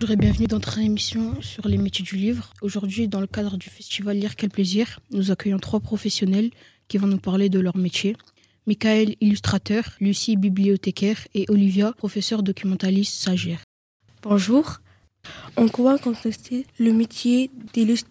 Bonjour et bienvenue dans notre émission sur les métiers du livre. Aujourd'hui, dans le cadre du festival Lire Quel Plaisir, nous accueillons 3 professionnels qui vont nous parler de leur métier. Michael, illustrateur, Lucie, bibliothécaire et Olivia, professeure documentaliste stagiaire. Bonjour. En quoi consiste le métier d'illustrateur ?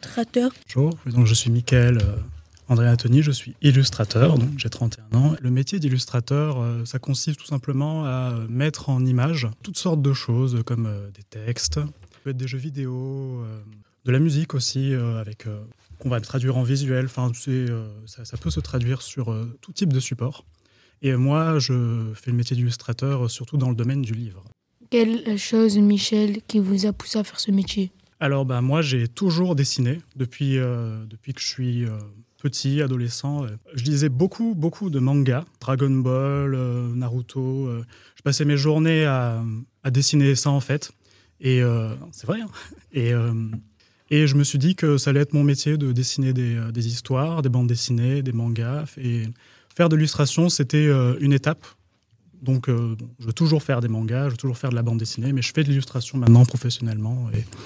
Bonjour, donc je suis Michael André Anthony, je suis illustrateur, donc j'ai 31 ans. Le métier d'illustrateur, ça consiste tout simplement à mettre en image toutes sortes de choses comme des textes, ça peut être des jeux vidéo, de la musique aussi, qu'on va traduire en visuel. Enfin, ça peut se traduire sur tout type de support. Et moi, je fais le métier d'illustrateur surtout dans le domaine du livre. Quelle chose, Michel, qui vous a poussé à faire ce métier ? Alors, moi, j'ai toujours dessiné depuis que je suis petit, adolescent. Je lisais beaucoup de mangas, Dragon Ball, Naruto. Je passais mes journées à dessiner ça, en fait. Et c'est vrai. Hein. Et je me suis dit que ça allait être mon métier de dessiner des histoires, des bandes dessinées, des mangas. Et faire de l'illustration, c'était une étape. Donc, je veux toujours faire des mangas, je veux toujours faire de la bande dessinée, mais je fais de l'illustration maintenant professionnellement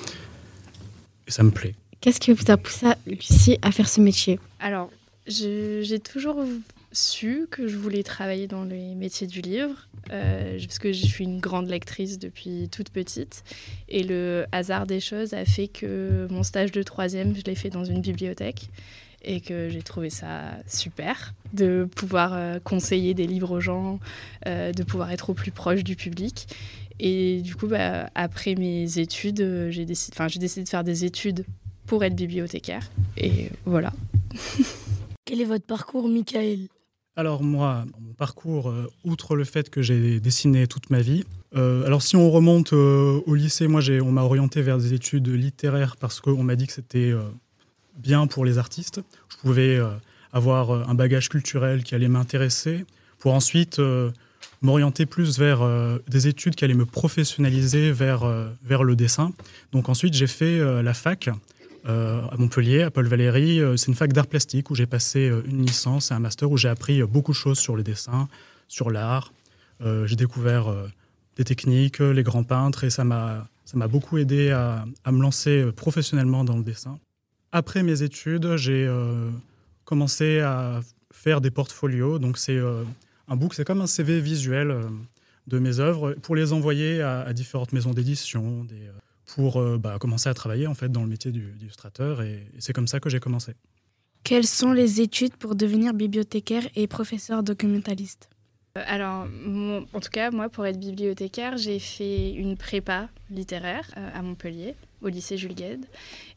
et ça me plaît. Qu'est-ce qui vous a poussé, Lucie, à faire ce métier ? Alors, j'ai toujours su que je voulais travailler dans les métiers du livre, parce que je suis une grande lectrice depuis toute petite. Et le hasard des choses a fait que mon stage de 3e, je l'ai fait dans une bibliothèque. Et que j'ai trouvé ça super de pouvoir conseiller des livres aux gens, de pouvoir être au plus proche du public. Et du coup, après mes études, j'ai décidé de faire des études pour être bibliothécaire. Et voilà. Quel est votre parcours, Michael ? Alors moi, mon parcours, outre le fait que j'ai dessiné toute ma vie, alors si on remonte au lycée, on m'a orienté vers des études littéraires parce qu'on m'a dit que c'était bien pour les artistes. Je pouvais avoir un bagage culturel qui allait m'intéresser pour ensuite m'orienter plus vers des études qui allaient me professionnaliser vers le dessin. Donc ensuite, j'ai fait la fac à Montpellier, à Paul Valéry. C'est une fac d'art plastique où j'ai passé une licence et un master où j'ai appris beaucoup de choses sur le dessin, sur l'art. J'ai découvert des techniques, les grands peintres et ça m'a beaucoup aidé à me lancer professionnellement dans le dessin. Après mes études, j'ai commencé à faire des portfolios. Donc c'est un book, c'est comme un CV visuel de mes œuvres pour les envoyer à différentes maisons d'édition, pour commencer à travailler en fait dans le métier d'illustrateur. Et c'est comme ça que j'ai commencé. Quelles sont les études pour devenir bibliothécaire et professeur documentaliste ? Alors, en tout cas, moi, pour être bibliothécaire, j'ai fait une prépa littéraire à Montpellier, au lycée Jules Guesde.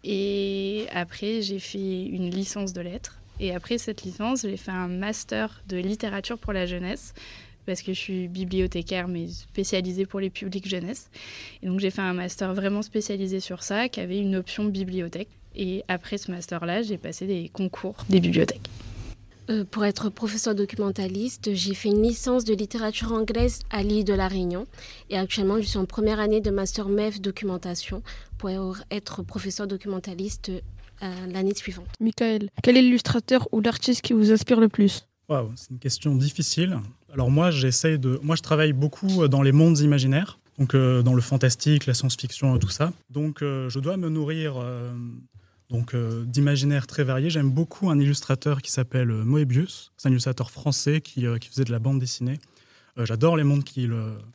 Et après, j'ai fait une licence de lettres. Et après cette licence, j'ai fait un master de littérature pour la jeunesse, parce que je suis bibliothécaire, mais spécialisée pour les publics jeunesse. Et donc, j'ai fait un master vraiment spécialisé sur ça, qui avait une option bibliothèque. Et après ce master-là, j'ai passé des concours des bibliothèques. Pour être professeur documentaliste, j'ai fait une licence de littérature anglaise à l'île de la Réunion. Et actuellement, je suis en première année de master MEF documentation pour être professeur documentaliste l'année suivante. Michael, quel est l'illustrateur ou l'artiste qui vous inspire le plus ? Waouh, c'est une question difficile. Alors moi, je travaille beaucoup dans les mondes imaginaires, donc dans le fantastique, la science-fiction, tout ça. Donc je dois me nourrir d'imaginaires très variés. J'aime beaucoup un illustrateur qui s'appelle Moebius. C'est un illustrateur français qui faisait de la bande dessinée. J'adore les mondes qu'il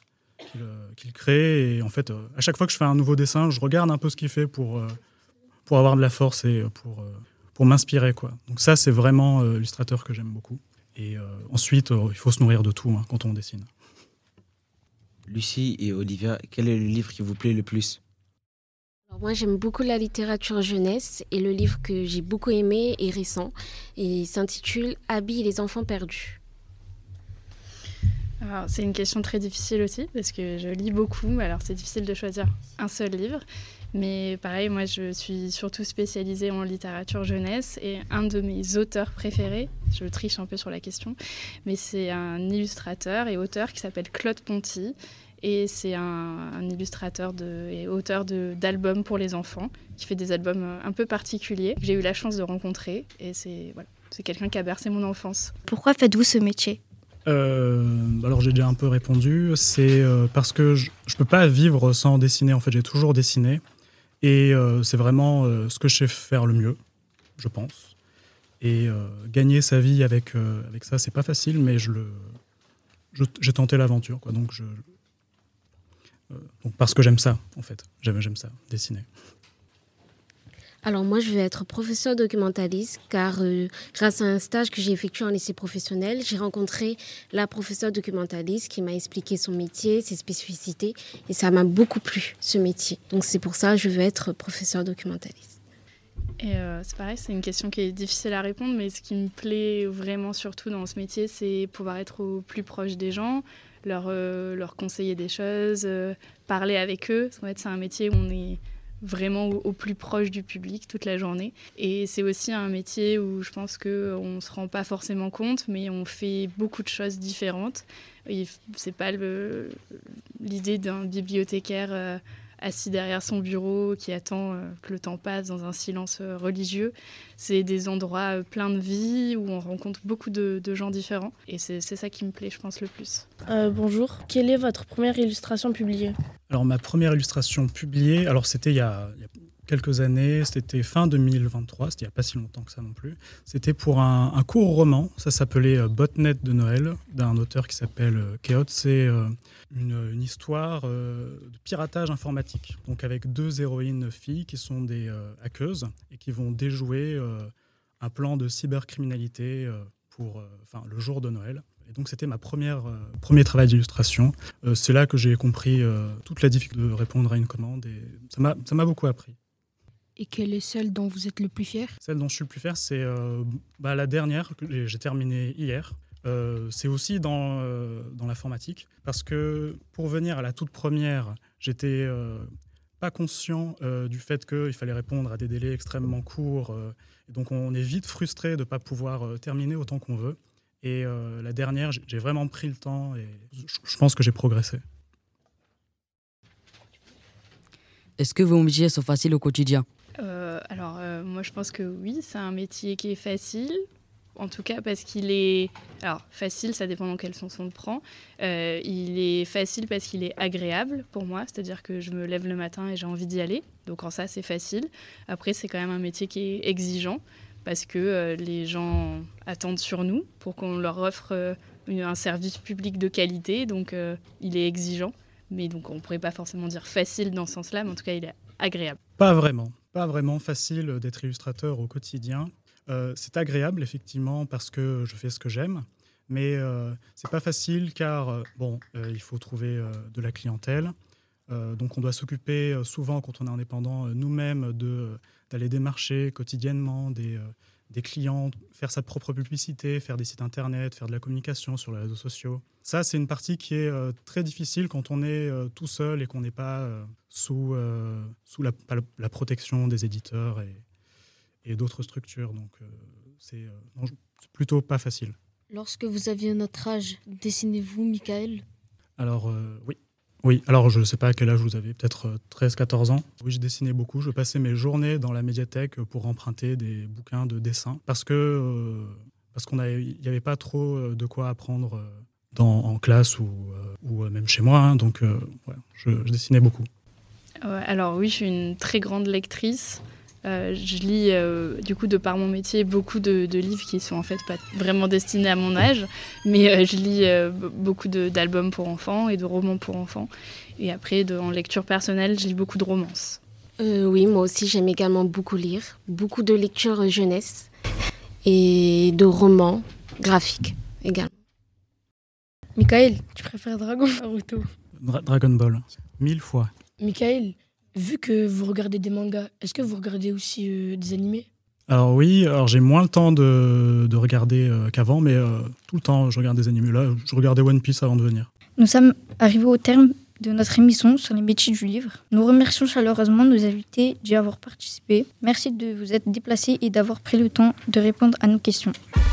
crée. Et en fait, à chaque fois que je fais un nouveau dessin, je regarde un peu ce qu'il fait pour avoir de la force et pour m'inspirer, quoi. Donc ça, c'est vraiment l'illustrateur que j'aime beaucoup. Et ensuite, il faut se nourrir de tout quand on dessine. Lucie et Olivia, quel est le livre qui vous plaît le plus ? Alors moi, j'aime beaucoup la littérature jeunesse et le livre que j'ai beaucoup aimé est récent et il s'intitule « Abby et les enfants perdus ». Alors, c'est une question très difficile aussi parce que je lis beaucoup, alors c'est difficile de choisir un seul livre. Mais pareil, moi je suis surtout spécialisée en littérature jeunesse et un de mes auteurs préférés, je triche un peu sur la question, mais c'est un illustrateur et auteur qui s'appelle Claude Ponty. Et c'est un illustrateur et auteur d'albums pour les enfants, qui fait des albums un peu particuliers, que j'ai eu la chance de rencontrer. Et c'est quelqu'un qui a bercé mon enfance. Pourquoi faites-vous ce métier ? Alors j'ai déjà un peu répondu. C'est parce que je ne peux pas vivre sans dessiner. En fait, j'ai toujours dessiné. Et c'est vraiment ce que je sais faire le mieux, je pense. Et gagner sa vie avec ça, c'est pas facile, mais j'ai tenté l'aventure, quoi. Donc parce que j'aime ça, en fait. J'aime ça, dessiner. Alors moi, je vais être professeure documentaliste car grâce à un stage que j'ai effectué en lycée professionnel, j'ai rencontré la professeure documentaliste qui m'a expliqué son métier, ses spécificités et ça m'a beaucoup plu, ce métier. Donc c'est pour ça que je veux être professeure documentaliste. Et c'est pareil, c'est une question qui est difficile à répondre, mais ce qui me plaît vraiment surtout dans ce métier, c'est pouvoir être au plus proche des gens, leur conseiller des choses, parler avec eux. En fait, c'est un métier où on est vraiment au plus proche du public toute la journée. Et c'est aussi un métier où je pense qu'on ne se rend pas forcément compte, mais on fait beaucoup de choses différentes. C'est pas l'idée d'un bibliothécaire assis derrière son bureau qui attend que le temps passe dans un silence religieux. C'est des endroits pleins de vie où on rencontre beaucoup de gens différents. Et c'est ça qui me plaît, je pense, le plus. Bonjour, quelle est votre première illustration publiée ? Alors ma première illustration publiée, alors c'était il y a quelques années, c'était fin 2023, c'était il n'y a pas si longtemps que ça non plus. C'était pour un court roman, ça s'appelait Botnet de Noël, d'un auteur qui s'appelle Keot. C'est une histoire de piratage informatique, donc avec 2 héroïnes filles qui sont des hackeuses et qui vont déjouer un plan de cybercriminalité pour le jour de Noël. Et donc c'était ma premier travail d'illustration. C'est là que j'ai compris toute la difficulté de répondre à une commande et ça m'a beaucoup appris. Et quelle est celle dont vous êtes le plus fier ? Celle dont je suis le plus fier, c'est la dernière que j'ai terminée hier. C'est aussi dans l'informatique, parce que pour venir à la toute première, j'étais pas conscient du fait qu'il fallait répondre à des délais extrêmement courts. Et donc on est vite frustré de ne pas pouvoir terminer autant qu'on veut. Et la dernière, j'ai vraiment pris le temps et je pense que j'ai progressé. Est-ce que vos métiers sont faciles au quotidien ? Moi, je pense que oui, c'est un métier qui est facile. En tout cas, parce qu'il est... Alors, facile, ça dépend dans quel sens on le prend. Il est facile parce qu'il est agréable pour moi. C'est-à-dire que je me lève le matin et j'ai envie d'y aller. Donc, en ça, c'est facile. Après, c'est quand même un métier qui est exigeant parce que les gens attendent sur nous pour qu'on leur offre un service public de qualité. Donc, il est exigeant. Mais donc, on ne pourrait pas forcément dire facile dans ce sens-là, mais en tout cas, il est agréable. Pas vraiment facile d'être illustrateur au quotidien. C'est agréable, effectivement, parce que je fais ce que j'aime, mais c'est pas facile car il faut trouver de la clientèle. Donc on doit s'occuper souvent, quand on est indépendant, nous-mêmes d'aller démarcher quotidiennement des clients, faire sa propre publicité, faire des sites internet, faire de la communication sur les réseaux sociaux. Ça, c'est une partie qui est très difficile quand on est tout seul et qu'on n'est pas sous la protection des éditeurs et d'autres structures. Donc, c'est plutôt pas facile. Lorsque vous aviez notre âge, dessinez-vous, Michael ? Alors, oui. Oui, alors je ne sais pas à quel âge vous avez, peut-être 13-14 ans. Oui, je dessinais beaucoup. Je passais mes journées dans la médiathèque pour emprunter des bouquins de dessin parce qu'il n'y avait pas trop de quoi apprendre en classe ou même chez moi. Hein, donc, je dessinais beaucoup. Alors oui, je suis une très grande lectrice. Je lis, du coup, de par mon métier, beaucoup de livres qui sont en fait pas vraiment destinés à mon âge, mais je lis beaucoup d'albums pour enfants et de romans pour enfants. Et après, en lecture personnelle, je lis beaucoup de romances. Oui, moi aussi, j'aime également beaucoup lire. Beaucoup de lectures jeunesse et de romans graphiques également. Michael, tu préfères Dragon ou Naruto ? Dragon Ball, 1000 fois. Michael, vu que vous regardez des mangas, est-ce que vous regardez aussi des animés ? Alors oui, j'ai moins le temps de regarder qu'avant, mais tout le temps je regarde des animés. Là, je regardais One Piece avant de venir. Nous sommes arrivés au terme de notre émission sur les métiers du livre. Nous remercions chaleureusement nos invités d'y avoir participé. Merci de vous être déplacés et d'avoir pris le temps de répondre à nos questions.